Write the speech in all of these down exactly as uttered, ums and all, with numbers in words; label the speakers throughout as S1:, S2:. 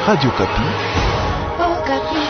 S1: Radio Kapi.
S2: Oh, Kapi.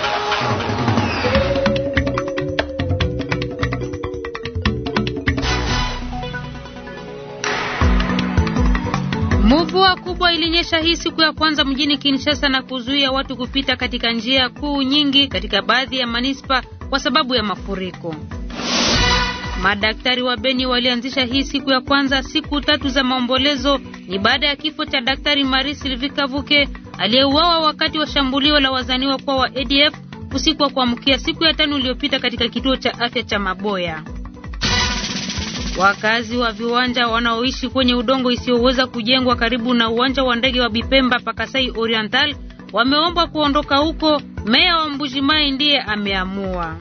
S2: Mvua kubwa ilinyesha hii siku ya kwanza mjini Kinshasa na kuzuia watu kupita katika njia kuu nyingi katika baadhi ya manispa kwa sababu ya mafuriko. Madaktari wa Beni walianzisha hii siku ya kwanza siku tatu za maombolezo. Ni baada ya kifo cha Daktari Marie Sylvie Kavuke aliyeuawa wakati wa shambulio la wazaniwa kwa wa A D F usiku wa kuamkia siku ya tano iliyopita katika kituo cha afya cha Maboya. Wakazi wa viwanja wanaoishi kwenye udongo isiyoweza kujengwa karibu na uwanja wa ndege wa Bipemba Pakasai Oriental wameomba kuondoka huko. Meya wa Mbuji-Mayi ndiye ameamua.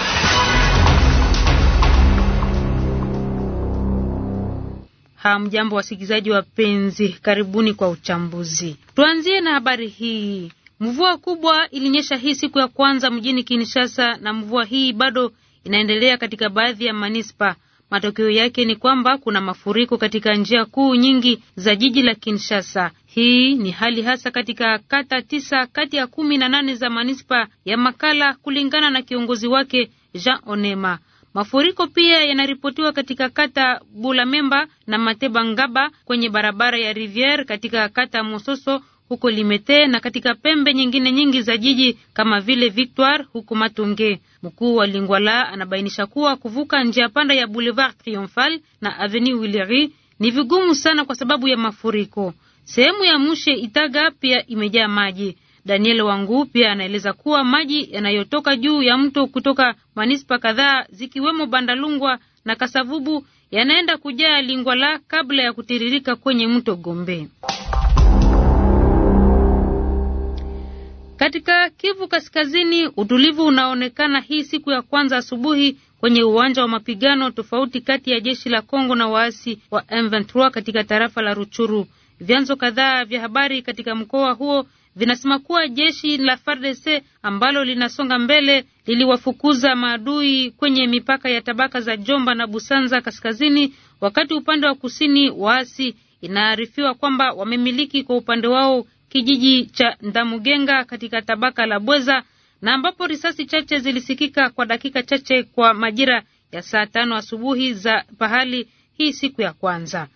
S2: Hamjambo wasikilizaji wapenzi, karibuni kwa uchambuzi. Tuanzie na habari hii. Mvua kubwa ilinyesha hii siku ya kwanza mjini Kinshasa na mvua hii bado inaendelea katika baadhi ya manispa. Matokeo yake ni kwamba kuna mafuriko katika njia kuu nyingi za jiji la Kinshasa. Hii ni hali hasa katika kata tisa kati ya kumi na nane za manispa ya Makala kulingana na kiongozi wake Jean Onema. Mafuriko pia yanaripotiwa katika kata Bulamemba na Mateba Ngaba kwenye barabara ya Riviere katika kata Mososo huko Limete na katika pembe nyingine nyingi za jiji kama vile Victoire huko Matonge. Mkuu wa Lingwala anabainisha kuwa kuvuka njia panda ya Boulevard Triomphal na Avenue Willery ni vigumu sana kwa sababu ya mafuriko. Sehemu ya Mushe Itaga pia imejaa maji. Daniel Wangu pia anaeleza kuwa maji yanayotoka juu ya mto kutoka manispa kadhaa zikiwemo Bandalungwa na Kasavubu yanaenda kujaa Lingwala kabla ya kutiririka kwenye mto Gombe. Katika Kivu Kaskazini, utulivu unaonekana hii siku ya kwanza asubuhi kwenye uwanja wa mapigano tofauti kati ya jeshi la Kongo na waasi wa M ishirini na tatu katika tarafa la Ruchuru. Vyanzo kadhaa vya habari katika mkoa huo vinasema kuwa jeshi la F A R D C ambalo linasonga mbele liliwafukuza maadui kwenye mipaka ya tabaka za Jomba na Busanza kaskazini, wakati upande wa kusini waasi inaarifiwa kwamba wamemiliki kwa upande wao kijiji cha Ndamugenga katika tabaka la Bweza na ambapo risasi chache zilisikika kwa dakika chache kwa majira ya saa tano asubuhi za pahali hii siku ya kwanza.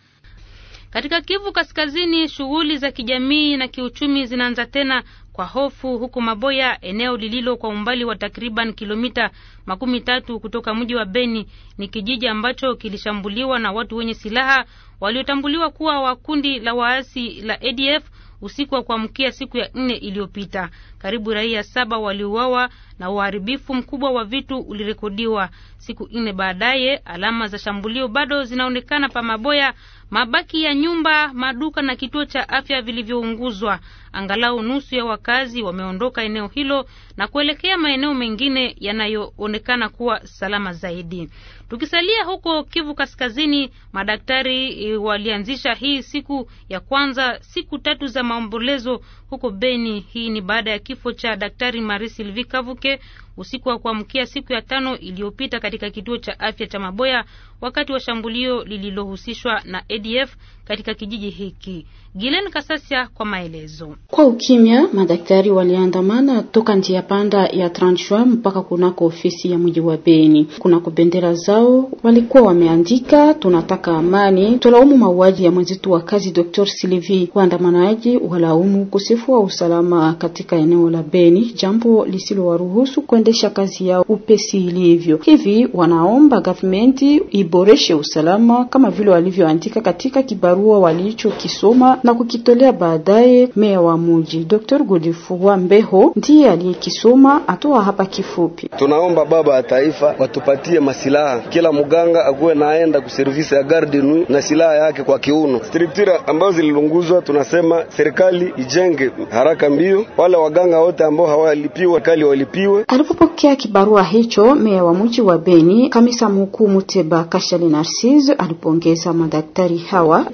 S2: Katika Kivu Kaskazini, shughuli za kijamii na kiuchumi zinaanza tena kwa hofu huko Maboya, eneo lililo kwa umbali wa takriban kilomita makumi tatu kutoka mji wa Beni. Ni kijiji ambacho kilishambuliwa na watu wenye silaha waliotambuliwa kuwa wa kundi la waasi la A D F usiku wa kuamkia siku ya nne iliyopita. Karibu raia saba waliuawa na uharibifu mkubwa wa vitu ulirekodiwa. Siku nne baadaye, alama za shambulio bado zinaonekana pa Maboya, mabaki ya nyumba, maduka na kituo cha afya vilivyounguzwa. Angalau nusu ya wakazi wameondoka eneo hilo na kuelekea maeneo mengine yanayoonekana kuwa salama zaidi. Tukisalia huko Kivu Kaskazini, madaktari e, walianzisha hii siku ya kwanza siku tatu za maombolezo huko Beni. Hii ni baada ya kifo cha Daktari Marie Sylvie Kavuke usiku wa kuamkia siku ya tano iliyopita katika kituo cha afya cha Maboya wakati wa shambulio lililohusishwa na A D F katika kijiji hiki. Gilen Kasasia kwa maelezo.
S3: Kwa ukimya, madaktari waliandamana toka njia panda ya Tranchua mpaka kunako ofisi ya mji wa Beni. Kunako bendera zao walikuwa wameandika tunataka amani, tulaumu mauaji ya mwenzetu wa kazi Daktari Sylvie. Waandamanaji walaumu ukosefu wa usalama katika eneo la Beni, jambo lisilowaruhusu kuendesha kazi yao upesi ilivyo. Hivi wanaomba government iboreshe usalama kama vile walivyoandika katika kibarua walichokisoma na kukitolea baadaye meya wa mji. Daktari Godefroid Mbeho ndiye aliyekisoma, atoa hapa kifupi.
S4: Tunaomba baba ya taifa watupatie masilaha, kila muganga akuwe naenda ku service ya garde nuit na silaha yake kwa kiuno. Structure ambazo zililunguzwa tunasema serikali ijenge haraka mbio, wale waganga wote ambao hawalipiwa kali walipiwe.
S3: Alipopokea kibarua hicho, meya wa mji wa Beni, kamisa mkuu Muteba Kashali Narcisse alipongeza madaktari hawa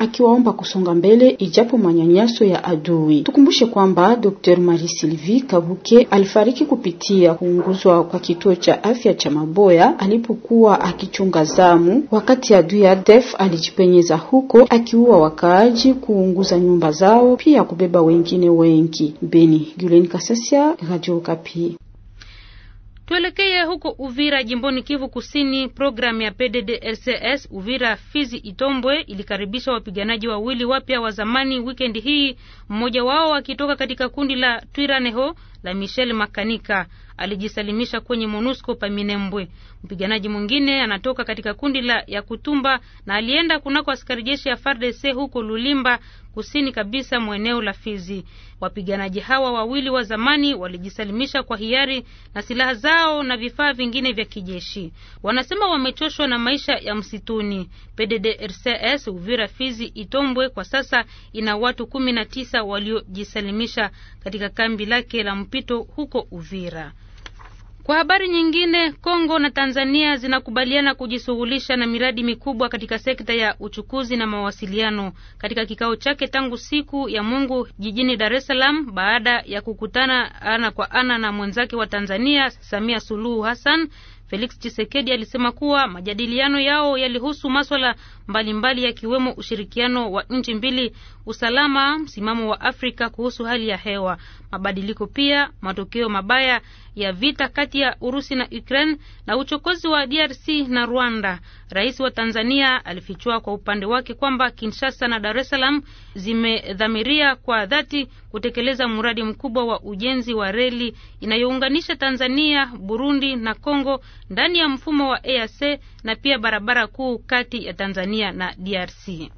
S3: akiwaomba kusonga mbele ijapo manyanyaso ya adui. Tukumbushe kwamba Daktari Marie Sylvie Kabuke alifariki kupitia kuunguzwa kwa kituo cha afya cha Maboya alipokuwa akichunga zamu, wakati adui ya D E F alijipenyeza huko akiua wakaaji, kuunguza nyumba zao, pia kubeba wengine wengi. Beni, Gulen Kasasia, Radio Okapi.
S2: Tuelekee huko Uvira, jimboni Kivu Kusini. Programu ya P D D R C S Uvira Fizi Itombwe ilikaribisha wapiganaji wawili wapya wa zamani weekend hii, mmoja wao akitoka katika kundi la Twiraneho la Michel Makanika. Alijisalimisha kwenye MONUSCO pa Minembwe. Mpiganaji mwingine anatoka katika kundi la ya Kutumba na alienda kunako askari jeshi ya F A R D C huko Lulimba, kusini kabisa mweneo la Fizi. Wapiganaji hawa wawili wa zamani walijisalimisha kwa hiari na silaha zao na vifaa vingine vya kijeshi. Wanasema wamechoshwa na maisha ya msituni. P D D R C S Uvira Fizi Itombwe kwa sasa ina watu kumi na tisa waliojisalimisha katika kambi lake la mpito huko Uvira. Kwa habari nyingine, Kongo na Tanzania zinakubaliana kujishughulisha na miradi mikubwa katika sekta ya uchukuzi na mawasiliano. Katika kikao chake tangu siku ya Mungu jijini Dar es Salaam, baada ya kukutana ana kwa ana na mwenzake wa Tanzania Samia Suluhu Hassan, Felix Tshisekedi alisema kuwa majadiliano yao yalihusu masuala mbalimbali yakiwemo ushirikiano wa nchi mbili, usalama, msimamo wa Afrika kuhusu hali ya hewa, mabadiliko, pia matokeo mabaya ya vita kati ya Urusi na Ukraine na uchokozi wa D R C na Rwanda. Rais wa Tanzania alifichua kwa upande wake kwamba Kinshasa na Dar es Salaam zimedhamiria kwa dhati kutekeleza mradi mkubwa wa ujenzi wa reli inayounganisha Tanzania, Burundi na Kongo ndani ya mfumo wa E A C na pia barabara kuu kati ya Tanzania na D R C.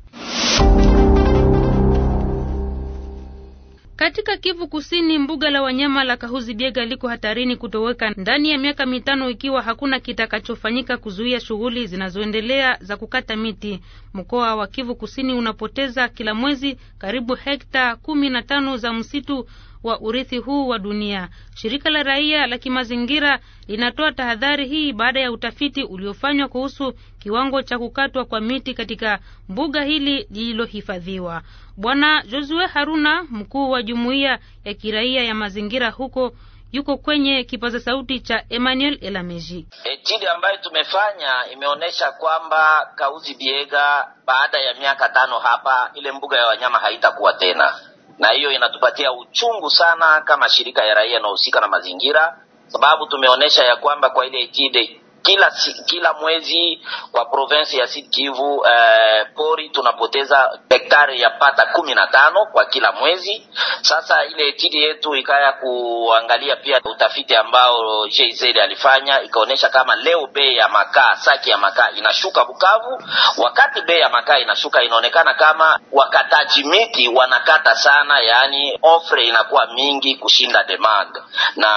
S2: Katika Kivu Kusini, mbuga la wanyama la Kahuzi Biega liko hatarini kutoweka ndani ya miaka mitano ikiwa hakuna kitakachofanyika kuzuia shughuli zinazoendelea za kukata miti. Mkoa wa Kivu Kusini unapoteza kila mwezi karibu hekta kumi na tano za msitu wa urithi huu wa dunia. Shirika la raia la kimazingira linatoa tahadhari hii baada ya utafiti uliofanywa kuhusu kiwango cha kukatwa kwa miti katika mbuga hili lililohifadhiwa. Bwana Josue Haruna, mkuu wa jumuiya ya kiraia ya mazingira huko, yuko kwenye kipaza sauti cha Emmanuel Elameji.
S1: Etidi ambayo tumefanya imeonesha kwamba Kahuzi Biega baada ya miaka tano hapa ile mbuga ya wanyama haitakuwa tena. Na hiyo inatupatia uchungu sana kama shirika ya raia inayohusika na mazingira, sababu tumeonesha ya kwamba kwa ile etide kila kila mwezi kwa province ya Sud Kivu eh, pori tunapoteza hektari ya pata kumi na tano kwa kila mwezi. Sasa ile etidi yetu ikaya kuangalia pia utafiti ambao J Z alifanya, ikaonesha kama leo bei ya makaa, saki ya makaa inashuka Bukavu, wakati bei ya makaa inashuka inaonekana kama wakataji miti wanakata sana, yani offer inakuwa mingi kushinda demand. Na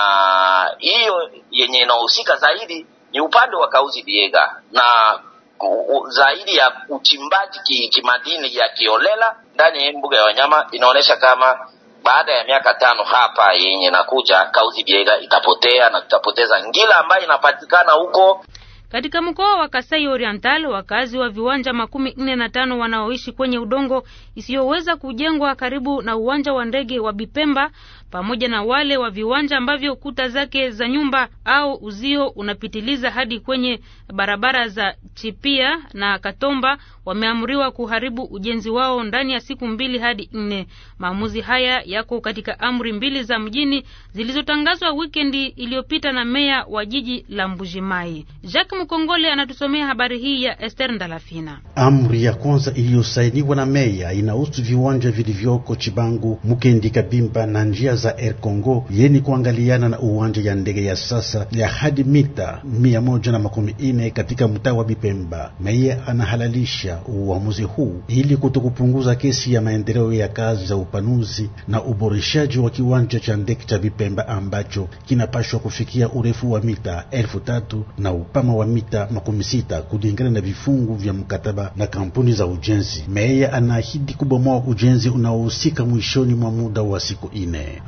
S1: hiyo yenye inahusika zaidi ni upande wa Kahuzi Biega na u, zaidi ya uchimbaji kimadini ki ya kiolela ndani ya mbuga ya wanyama, inaonesha kama baada ya miaka tano hapa yenye nakuja Kahuzi Biega itapotea na tutapoteza ngila ambayo inapatikana huko.
S2: Katika mkoa wa Kasai Oriental, wakazi wa viwanja makumi nne na tano wanaoishi kwenye udongo isiyoweza kujengwa karibu na uwanja wa ndege wa Bipemba, pamoja na wale wa viwanja ambavyo kuta zake za nyumba au uzio unapitiliza hadi kwenye barabara za Chipia na Katomba, wameamriwa kuharibu ujenzi wao ndani ya siku mbili hadi nne. Maamuzi haya yako katika amri mbili za mjini zilizotangazwa wikendi iliyopita na meya wa jiji la Mbujimai. Jacques Mkongole anatusomea habari hii ya Esther Ndalafina.
S5: Amri ya kwanza iliyosainiwa na meya inahusu viwanja vilivyoko Chibangu, Mukendi, Kabimba na njia za Air Congo yeni kuangaliana na uwanja ya ndege ya sasa ya hadi mita mia moja na makumi ine katika mtaa wa Bipemba. Meya anahalalisha uamuzi huu ili kutokupunguza kesi ya maendeleo ya kazi za upanuzi na uboreshaji wa kiwanja cha ndege cha Bipemba ambacho kinapashwa kufikia urefu wa mita elfu tatu na upama wa mita makumi sita kulingana na vifungu vya mkataba na kampuni za ujenzi. Meya anaahidi kubomoa ujenzi unaohusika mwishoni mwa muda wa siku ine.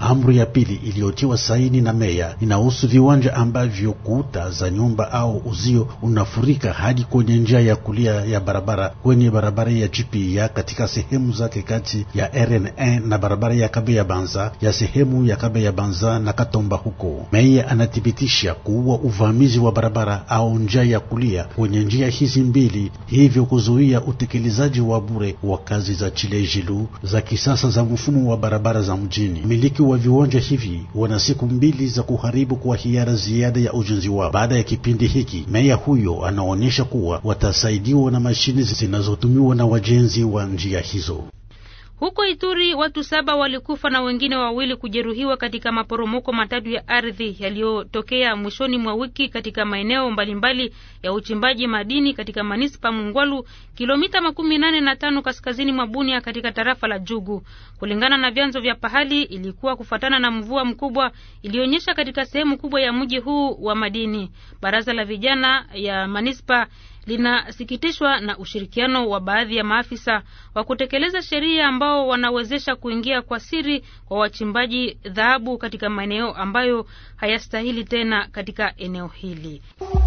S5: Amri ya pili iliyotiwa saini na meya inahusu viwanja ambavyo kuta za nyumba au uzio unafurika hadi kwenye njia ya kulia ya barabara kwenye barabara ya G P ya katika sehemu zake kati ya R N one na barabara ya Kabe ya Banza ya sehemu ya Kabe ya Banza na Katomba huko. Meya anathibitisha kuwa uvamizi wa barabara au njia ya kulia kwenye njia hizi mbili, hivyo kuzuia utekelezaji wa bure wa kazi za Chilejilu za kisasa za mfumo wa barabara za mjini. Miliki wa viwanja hivi wana siku mbili za kuharibu kwa hiara ziada ya ujenzi wao. Baada ya kipindi hiki, meya huyo anaonyesha kuwa watasaidiwa na mashine zinazotumiwa na wajenzi wa njia hizo.
S2: Huko Ituri watu saba walikufa na wengine wawili kujeruhiwa katika maporomoko matatu ya ardhi yaliyotokea mwishoni mwa wiki katika maeneo mbalimbali ya uchimbaji madini katika manispa Mungwalu, kilomita makumi nane na tano kaskazini mwa Bunia katika tarafa la Jugu. Kulingana na vyanzo vya pahali, ilikuwa kufuatana na mvua mkubwa ilionyesha katika sehemu kubwa ya mji huu wa madini. Baraza la vijana ya manispa linasikitishwa na ushirikiano wa baadhi ya maafisa wa kutekeleza sheria ambao wanawezesha kuingia kwa siri kwa wachimbaji dhahabu katika maeneo ambayo hayastahili tena katika eneo hili.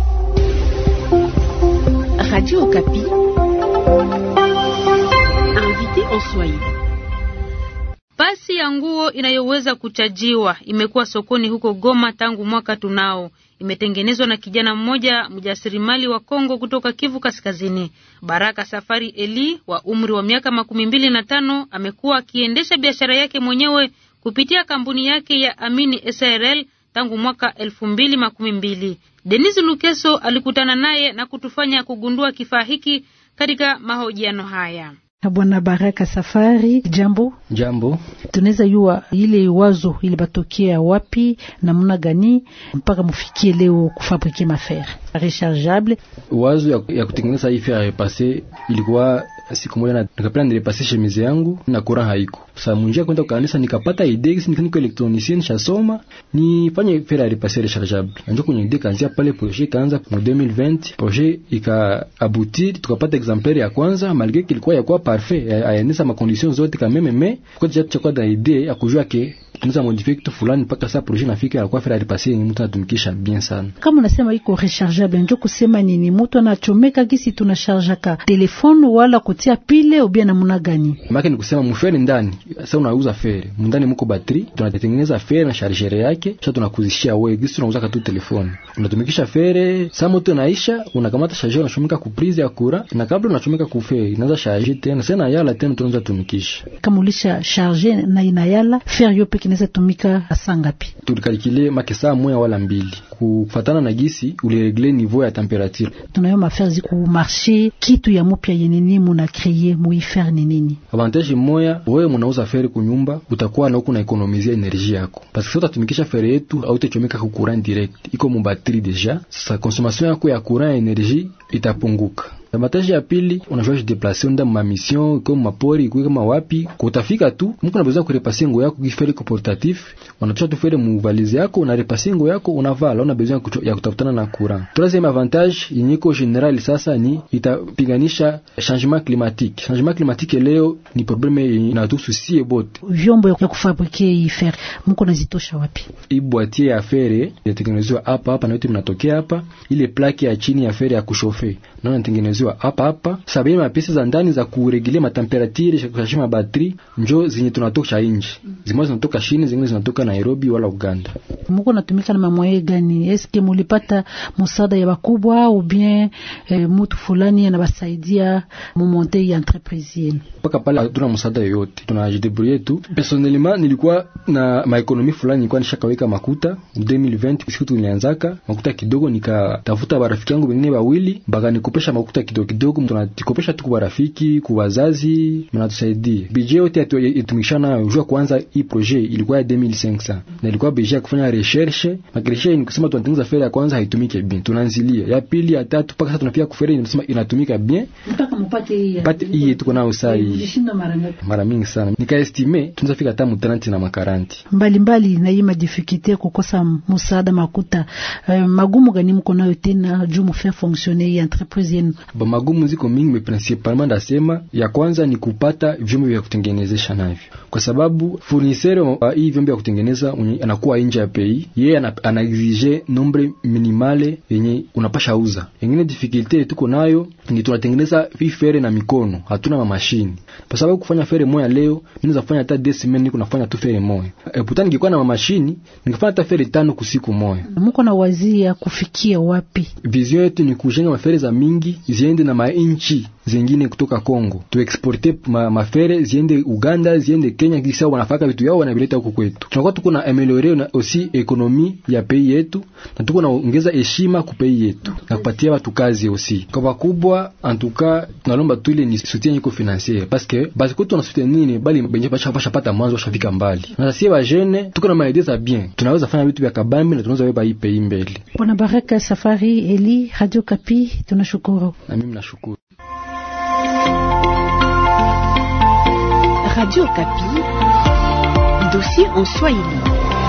S6: Radio Okapi. Invité en Swahili.
S2: Pasi ya nguo inayoweza kuchajiwa imekuwa sokoni huko Goma tangu mwaka tunao. Imetengenezwa na kijana mmoja mjasirimali wa Kongo kutoka Kivu Kaskazini. Baraka Safari Eli wa umri wa miaka makumi mbili na tano amekuwa akiendesha biashara yake mwenyewe kupitia kampuni yake ya Amini S R L tangu mwaka elfu mbili makumi mbili. Denis Lukeso alikutana naye na kutufanya kugundua kifaa hiki katika mahojiano haya.
S7: Bwana Baraka Safari, jambo.
S8: Jambo.
S7: Tunaweza yua ile wazo ile batokea wapi na muna gani mpaka mufikie leo kufabrike mafere rechargeable?
S8: Wazo ya, ya kutengeneza hii fer repasser ilikuwa siku moja na nikapenda nilipasser chemise yangu na kura haiko. Sasa munjia kwenda kanisa nikapata idea kisi nikaniko elektronicien nishasoma nifanye fer repasser rechargeable. Anjo kwenye idea kaanzia pale projet kaanza mu deux mille vingt, projet ikaabuti tukapata exemplaire ya kwanza malgré kilikuwa ya kwa parfait ayanisa ma conditions zote kama meme mais kwa déjà tukwa na idea ya kujua ke tunaweza modify kitu fulani mpaka sasa projet nafika ya kwa fer repasser ni mtu anatumikisha bien sana.
S7: Kama unasema iko rechargeable ndio kusema nini? Mtu anachomeka kisi tunachargeka telefone wala kutia pile au bien namna gani?
S8: Maana ni kusema mfere ndani. Sasa unauza fere. Ndani mko battery, tunatengeneza fere na charger yake, kisha tunakuzishia wewe. Gisi tunauza katu telefone. Unatumikisha fere, saa moto inaisha, unakamata charger unachomeka ku prise ya kura, na kabla unachomeka ku fere, inaanza charger tena. Sasa yala tena tunaanza tumikisha.
S7: Kama ulisha charger na inayala, fere yope kinaweza tumika saa ngapi?
S8: Tulikalkile makesa moja wala mbili. Kufatana na gisi uliregle niveau ya temperature.
S7: Tunayo mafere ziku marché, kitu ya mupya yenini muna créer muifer ni nini?
S8: Avantage moya, wewe mnauza fere kunyumba, utakuwa na uko na economiser energie yako. Parce que utatumikisha fere yetu au utachomeka ku courant direct. Iko mu batterie déjà. Sa consommation yako ya courant energie itapunguka. Avantage ya pili, unajua déplacer nda ma mission comme mapori kwa kama wapi, kutafika tu, mko unaweza kurepasser ngo yako kifere ko portatif, unatoa tu fere mu valise yako na repasser ngo yako unavala, una besoin ya kutafutana na courant. Troisième avantage yenyeko general sasa ni itapiganisha changement climatique. Changement climatique leo ni probleme inatuhusu sie bote.
S7: Vyombo ya kufabrike hii fer mko nazitosha wapi?
S8: Hii boîtier ya fere inatengenezwa hapa hapa na yote mnatokea hapa, ile plaque ya chini ya fere ya kushofe na inatengenezwa hapa hapa. Sababu ma pesa za ndani za kureguler ma temperature ya kushasha ma batterie njo zenye tunatoka nje. Zimoja zinatoka China, zingine zinatoka Nairobi wala Uganda.
S7: Mko natumika na mamwaye gani? Eske mulipata msaada ya wakubwa au bien eh, mtu fulani anabasaidia mu monter ya entreprise yenu?
S8: Paka pale hatuna msaada yoyote. Tunajidebrouiller tu. Personnellement nilikuwa na ma economy fulani nilikuwa nishakaweka makuta deux mille vingt siku tulianzaka makuta kidogo, nikatafuta barafiki yangu wengine wawili baka nikopesha makuta kidogo kidogo, tunatikopesha tu kwa rafiki, kwa wazazi, mnatusaidia. Budget yote itumishana unajua kwanza hii projet ilikuwa ya deux mille cinq cents. Na ilikuwa budget ya kufanya recherche, na recherche ni kusema tunatengeneza fere ya kwanza haitumike bien. Tunaanzilia ya pili ya tatu mpaka sasa tunafika kufere inasema inatumika bien.
S7: Mpaka mpate hii.
S8: Pate hii tuko nao sasa hii.
S7: Nilishinda mara ngapi?
S8: Mara mingi sana. Nikaestimate tunaweza fika hata thelathini na makaranti.
S7: Mbali mbali na hii madificulté kukosa msaada makuta, uh, magumu gani mko nayo tena juu mu faire fonctionner hii entreprise yenu?
S8: ba magumu ziko mingi, me principalement ndasema ya kwanza ni kupata vyombo vya kutengenezesha navyo, kwa sababu fournisseur wa hii vyombo vya kutengeneza anakuwa nje ya pays, yeye ana exige nombre minimale yenye unapasha uza. Ingine difficulty tuko nayo ni tunatengeneza fere na mikono, hatuna mashini. Kwa sababu kufanya fere moja leo, mimi naweza kufanya hata deux semaines niko nafanya tu fere moja. E, puta ningekuwa na mashini, ningefanya hata fere tano kusiku moja.
S7: Mko na wazia kufikia wapi?
S8: Vision yetu ni kujenga mafere za mingi ziende na mainchi zingine kutoka Kongo. Tu exporte ma, mafere ziende Uganda, ziende Kenya, kisa wanafaka vitu yao wanavileta huko kwetu. Tunakuwa tuko na améliorer na aussi economie ya pays yetu, na tuko na ongeza heshima kwa pays yetu na kupatia watu kazi aussi. Kwa bakubwa en tout cas tunalomba tu ile ni soutien iko financier, parce que basi kwa tuna soutenir bali benye pasha pasha pata mwanzo shafika mbali. Na sisi ba jeune tuko na maidea bien. Tunaweza fanya vitu vya kabambi na tunaweza beba hii pays mbele.
S7: Bwana Baraka Safari Eli, Radio Kapi, tunashukuru.
S8: Na mimi nashukuru.
S6: Radio Kapi, dossier en Swahili.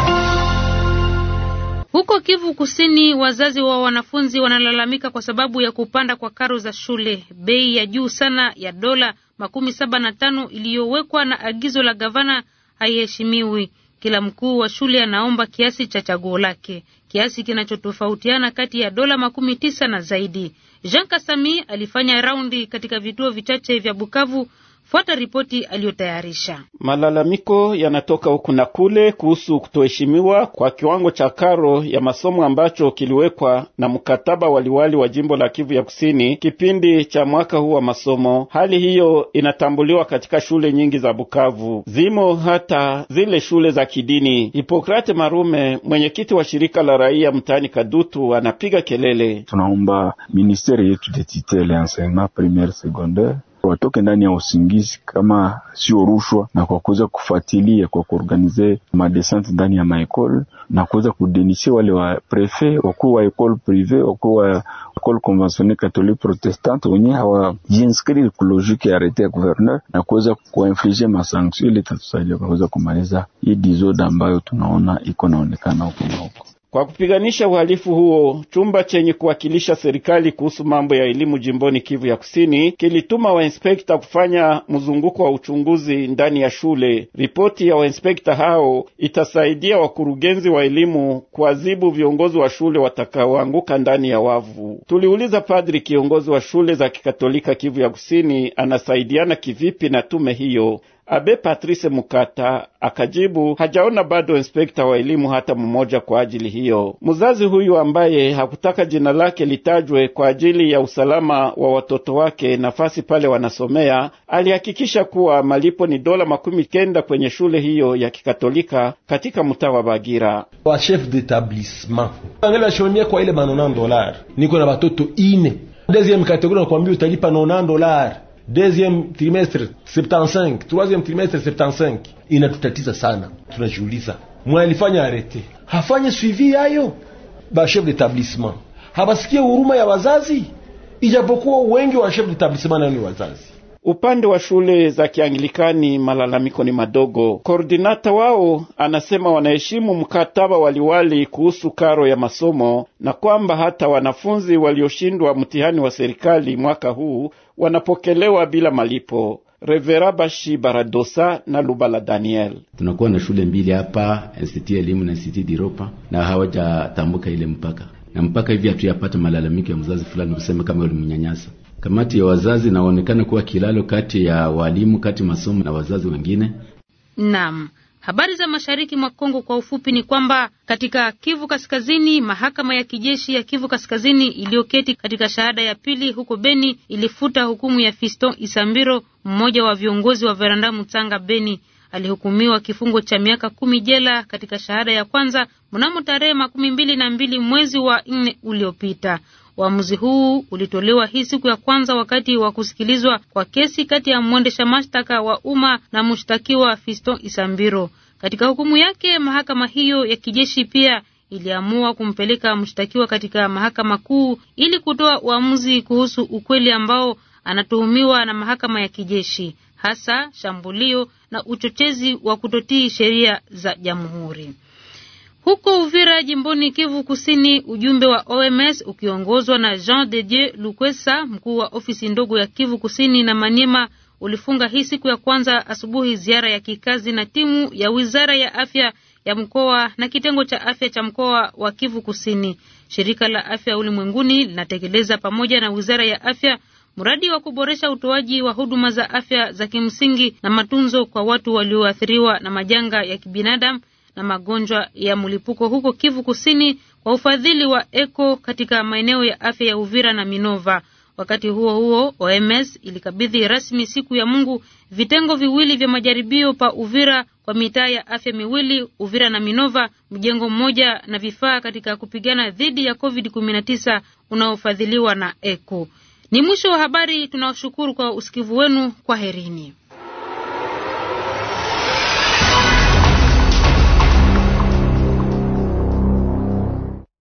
S2: Huko Kivu Kusini, wazazi wa wanafunzi wanalalamika kwa sababu ya kupanda kwa karo za shule. Bei ya juu sana ya dola makumi saba na tano iliyowekwa na agizo la gavana haiheshimiwi. Kila mkuu wa shule anaomba kiasi cha chaguo lake, kiasi kinachotofautiana kati ya dola makumi tisa na zaidi. Jean Kasami alifanya raundi katika vituo vichache vya Bukavu. Fuata ripoti aliyotayarisha.
S9: Malalamiko yanatoka huku na kule kuhusu kutoheshimiwa kwa kiwango cha karo ya masomo ambacho kiliwekwa na mkataba waliwali wa jimbo la Kivu ya Kusini kipindi cha mwaka huu wa masomo. Hali hiyo inatambuliwa katika shule nyingi za Bukavu, zimo hata zile shule za kidini. Hipokrate Marume, mwenyekiti wa shirika la raia mtaani Kadutu, anapiga kelele.
S10: Tunaomba ministeri yetu de tutelle enseignement primaire secondaire watoke ndani ya usingizi kama sio rushwa, na kwa kuweza kufuatilia kwa kuorganize madescente ndani ya maekole, na kuweza kudenise wale wa prefet wakuu wa ekole privé, wakuu wa ekole conventionnelle catholique protestante wenye hawa jinscrire ku logique ya arrêté ya gouverneur, na kuweza kuinfliger masanction ili tatusaidia kuweza kumaliza hii disorder ambayo tunaona iko naonekana huko na huko.
S9: Kwa kupiganisha uhalifu huo, chumba chenye kuwakilisha serikali kuhusu mambo ya elimu jimboni Kivu ya Kusini kilituma wainspekta kufanya mzunguko wa uchunguzi ndani ya shule. Ripoti ya wainspekta hao itasaidia wakurugenzi wa elimu kuadhibu viongozi wa shule watakaoanguka ndani ya wavu. Tuliuliza padri kiongozi wa shule za Kikatolika Kivu ya Kusini anasaidiana kivipi na tume hiyo. Abe Patrice Mukata akajibu hajaona bado inspekta wa elimu hata mmoja kwa ajili hiyo. Mzazi huyu ambaye hakutaka jina lake litajwe kwa ajili ya usalama wa watoto wake nafasi pale wanasomea, alihakikisha kuwa malipo ni dola makumi kenda kwenye shule hiyo ya Kikatolika katika mtaa wa Bagira.
S11: Wa chef d'établissement angela shomia kwa ile manona dollars, niko na watoto ine deuxième catégorie, nakwambia utalipa nona dollars. Deuxième trimestre septantacinq, troisième trimestre septantacinq. Inatutatiza sana. Tunajiuliza, mwalifanya arete, hafanye suivi hayo ba chef d'établissement, habasikie huruma ya wazazi, ijapokuwa wengi wa chef d'établissement ni wazazi.
S9: Upande wa shule za Kianglikani malalamiko ni madogo. Koordinata wao anasema wanaheshimu mkataba waliwali kuhusu karo ya masomo, na kwamba hata wanafunzi walioshindwa mtihani wa serikali mwaka huu wanapokelewa bila malipo. Revera Bashi Baradosa na Lubala Daniel.
S12: Tunakuwa na shule mbili hapa, Institut Elimu na Institut Diropa, na hawajatambuka ile mpaka. Na mpaka hivi hatuyapata malalamiko ya mzazi fulani kusema kama walimnyanyasa. Kamati ya wazazi naonekana kuwa kilalo kati ya walimu, kati masomo na wazazi wengine.
S2: Naam. Habari za mashariki mwa Kongo kwa ufupi ni kwamba katika Kivu Kaskazini, mahakama ya kijeshi ya Kivu Kaskazini iliyoketi katika shahada ya pili huko Beni ilifuta hukumu ya Fiston Isambiro, mmoja wa viongozi wa Veranda Mutanga Beni. Alihukumiwa kifungo cha miaka kumi jela katika shahada ya kwanza mnamo tarehe makumi mbili na mbili mwezi wa nne uliopita. Uamuzi huu ulitolewa hii siku ya kwanza wakati wa kusikilizwa kwa kesi kati ya mwendesha mashtaka wa umma na mshtakiwa Fiston Isambiro. Katika hukumu yake, mahakama hiyo ya kijeshi pia iliamua kumpeleka mshtakiwa katika mahakama kuu ili kutoa uamuzi kuhusu ukweli ambao anatuhumiwa na mahakama ya kijeshi, hasa shambulio na uchochezi wa kutotii sheria za jamhuri. Huko Uvira jimboni Kivu Kusini, ujumbe wa O M S ukiongozwa na Jean de Dieu Lukwesa, mkuu wa ofisi ndogo ya Kivu Kusini na Maniema, ulifunga hii siku ya kwanza asubuhi ziara ya kikazi na timu ya Wizara ya Afya ya mkoa na kitengo cha afya cha mkoa wa Kivu Kusini. Shirika la Afya Ulimwenguni linatekeleza pamoja na Wizara ya Afya mradi wa kuboresha utoaji wa huduma za afya za kimsingi na matunzo kwa watu walioathiriwa na majanga ya kibinadamu na magonjwa ya mlipuko huko Kivu Kusini kwa ufadhili wa Eko katika maeneo ya afya ya Uvira na Minova. Wakati huo huo, O M S ilikabidhi rasmi siku ya Mungu vitengo viwili vya majaribio pa Uvira kwa mitaa ya afya miwili, Uvira na Minova, mjengo mmoja na vifaa katika kupigana dhidi ya covid kumi na tisa unaofadhiliwa na Eko. Ni mwisho wa habari. Tunawashukuru kwa usikivu wenu. Kwa herini.